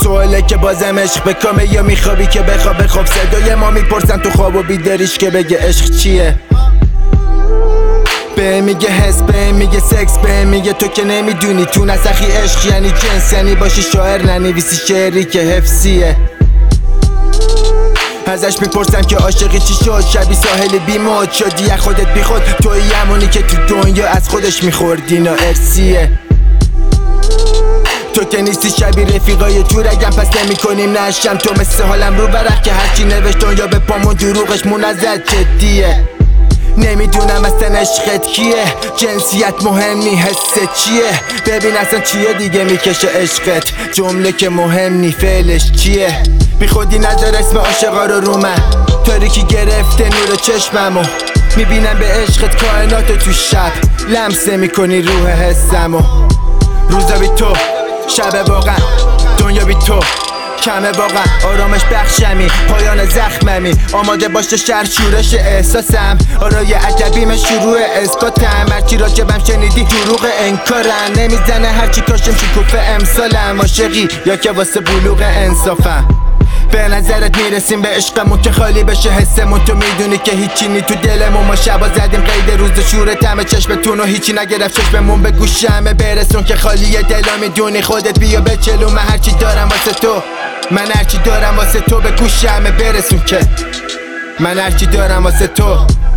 سواله که بازم عشق بکامه یا میخوابی که بخواب صدای ما میپرسن تو خواب و بیداریش که بگه عشق چیه. به میگه حس، به میگه سکس، به میگه تو که نمیدونی تو نسخی عشق یعنی جنس، یعنی باشی شاعر ننویسی شعری که حفظیه. ازش میپرسم که عاشقی چی شد، شبی ساحل بیموت شدی از خودت بی خود، توی همونی که تو دنیا از خودش میخوردی نا ارسیه. تو که نیستی شبی رفیقای تو رگم پس نمی کنیم نشم، تو مثل حالم رو برق که هرچی نوشت دنیا به پامون دروغش منزد جدیه. نمیدونم اصلا عشقت کیه، جنسیت مهم نی، حست چیه، ببین اصلا چیه دیگه میکشه عشقت، جمله که مهم نی فعلش چیه. بی خودی نذار اسم عاشقا رو من، تاریکی گرفته نور چشممو، میبینم به عشقت کائنات تو شب، لمس میکنی روح حسمو. روزا بی تو، شب واقعا، دنیا بی تو کمه واقعا، آرامش بخشمی، پایان زخممی، آماده باش تو شهر شورش احساسم، آرای عجبیم شروع اثباتم، هرچی راجبم شنیدی دروغ انکارم، نمیزنه هرچی کاشم شکوفه امسالم، عاشقی یا که واسه بلوغ انصافم. به نظرت میرسیم به عشقمون که خالی بشه حسمون، تو میدونی که هیچی نی تو دلمون، ما شبا زدیم قید روز شورت همه چشمتون و هیچی نگرفت چشممون، به گوش همه برسون که خالیه دلا، میدونی خودت بیا به چلو، من هرچی دارم واسه تو، من هرچی دارم واسه تو، به گوش همه برسون که من هرچی دارم واسه تو.